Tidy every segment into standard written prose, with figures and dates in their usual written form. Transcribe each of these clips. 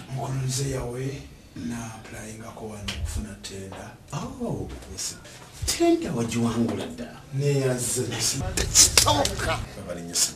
Mukuluze yawe na applying ako wano kufuna tenda. Oh, yes. Tenda wajiwangula da. Ne yazze. Soka. Babali nyesa.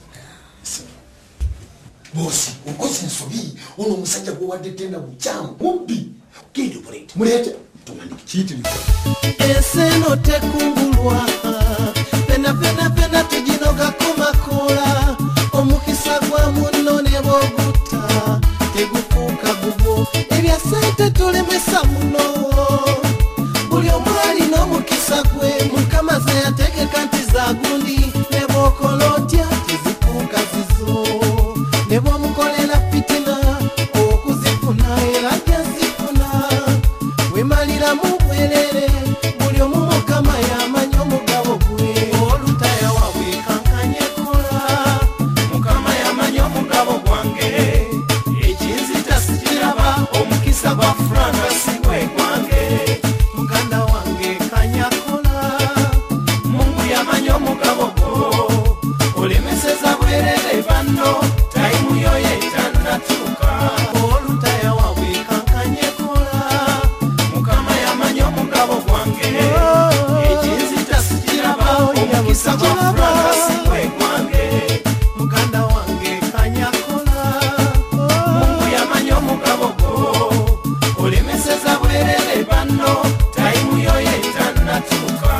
Bosi, ukoze nsobi, ono musajja gwe wadde tenda buchamu. Mubbi. Gende operate. Mulete. Tumandiki chiti liko. Eseno tekungulwa. Pena tujinoga kumakola. Omukisa gwa muno ne boguta. Tegufuuka gubo. Ebya sente tulemesa muno. Buli omwali n'omukisa gwe. Mukama ze yategeka nti za gundi. Ne bw'okolotya tezifuuka zizo. Ne bw'omukolera fitina okuzifuna era jazifuna. Wemalira mu bwerere buli omu Mukama yamanyi omugabo gwe. Olutaya wabwe kankanye kola. Mukama yamanyi omugabo gwange. Ekinzita sikiraba omukisa gwa Franka si gwe gwange. Muganda wange kanya kola. Mungu yamanyi omugabo gwo. Olemeseza bwerere banno taimu yo yetannatuuka. Olutaya wabwe kankanye kola. Mukama yamanyi omugabo gwange. Ekinzita sikiraba omukisa gwa Franka si gwe gwange. Muganda wange kanya kola. Mungu yamanyi omugabo gwo. Olemeseza bwerere banno taimu yo yetannatuuka.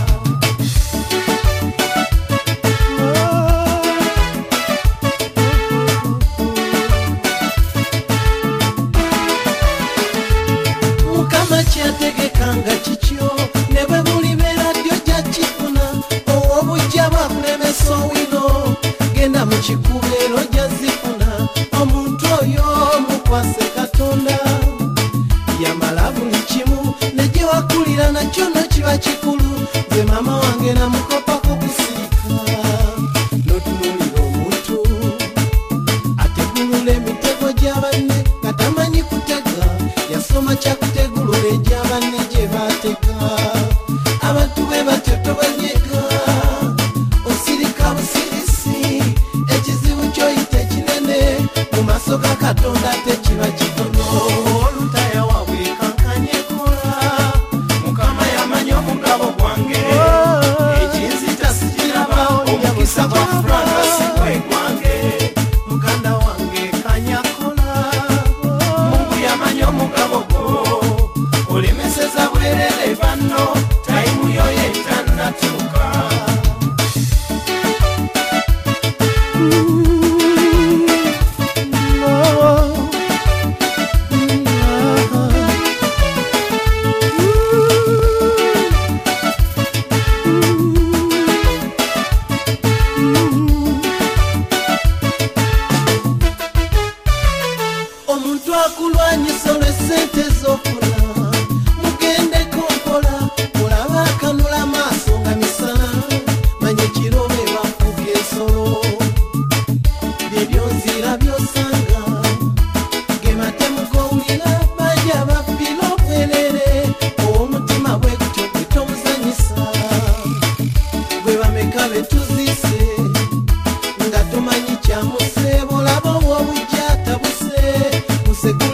Mukama kyategekanga kikyo ne bwe bulibeera ddyo gyakifuna. Ow'obujja bwakulemesa owino genda mu kikubeero gyazifuna. Omuntu oyo mukwase Katonda yamala buli kimu ne gye wakulira nakyo kiba kikulu. Nze maama wange namukopako kusirika n'otunuulira omuntu ategulula emitego gy'abanne nga tamanyi kutega. Yasoma kyakutegulula egy'abanne gye baateka. Abantu bwe batyo tobanyega. Osirika busirisi ekizibu kyoyita ekinene. Mu maaso ga Katonda tekiba kitono. Olutaya wabwe kankanye kola. Mukama yamanyi omugabo gwange. Ekinzita sikiraba omukisa gwa Franka si gwe gwange. Muganda wange kanya kola. Mungu yamanyi omugabo gwo. Olemeseza bwerere banno taimu yo yetannatuuka. Omuntu akulwanyisa olw'essente z'ofuna. Mugendeko mpola mulaba akanula amaaso nga misana. Manye kirobe bafuuka ensolo. Byebyo nzira by'osanga. Ge matemu g'owulira bajja babbira obwerere. Ow'omutima bwe gutyo gwe tomuzanyisa. Gwe bameka be tuziise nga tomanyi kyamuseebo. Laba ow'obujja atabuse. Musegu